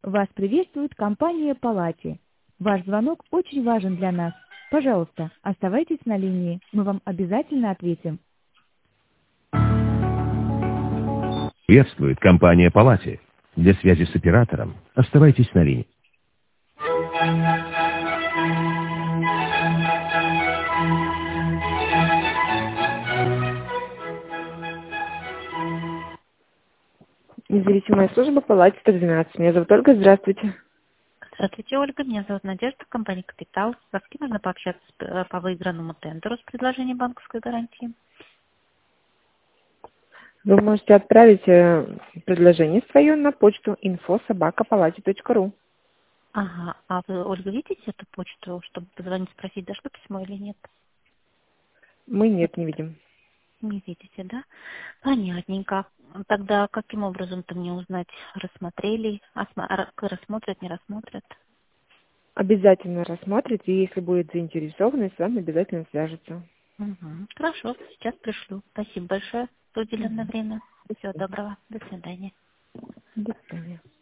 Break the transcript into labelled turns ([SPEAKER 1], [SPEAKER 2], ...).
[SPEAKER 1] Вас приветствует компания Палати. Ваш звонок очень важен для нас. Пожалуйста, оставайтесь на линии. Мы вам обязательно ответим.
[SPEAKER 2] Приветствует компания Палати. Для связи с оператором оставайтесь на линии.
[SPEAKER 3] Независимая служба Палати 112. Меня зовут Ольга. Здравствуйте.
[SPEAKER 4] Здравствуйте, Ольга. Меня зовут Надежда, компания «Капитал». С кем можно пообщаться по выигранному тендеру с предложением банковской гарантии?
[SPEAKER 3] Вы можете отправить предложение свое на почту info@palati.ru.
[SPEAKER 4] Ага. А вы, Ольга, видите эту почту, чтобы позвонить, спросить, дошло письмо или нет?
[SPEAKER 3] Мы нет, не видим.
[SPEAKER 4] Не видите, да? Понятненько. Тогда каким образом-то мне узнать, рассмотрели, рассмотрят, не рассмотрят?
[SPEAKER 3] Обязательно рассмотрите, и если будет заинтересованы, с вами обязательно свяжется.
[SPEAKER 4] Угу. Хорошо, сейчас пришлю. Спасибо большое за уделенное время. Всего доброго. До свидания.
[SPEAKER 3] До свидания.